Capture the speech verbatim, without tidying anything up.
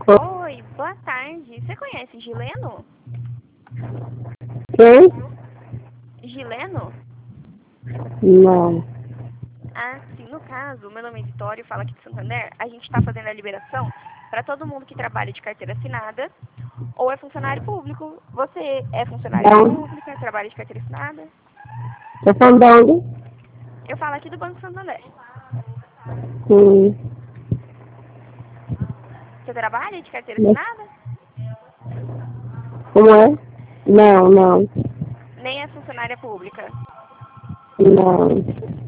Oi, boa tarde. Você conhece Gileno? Quem? Gileno? Não. Ah, sim. No caso, meu nome é Vitória, eu falo aqui de Santander. A gente está fazendo a liberação para todo mundo que trabalha de carteira assinada ou é funcionário público. Você é funcionária Da onde? pública, trabalha de carteira assinada? Tá falando de onde? Eu falo aqui do Banco Santander. Sim. Você trabalha de carteira Mas assinada? como é? Não, não. Nem é funcionária pública. Não.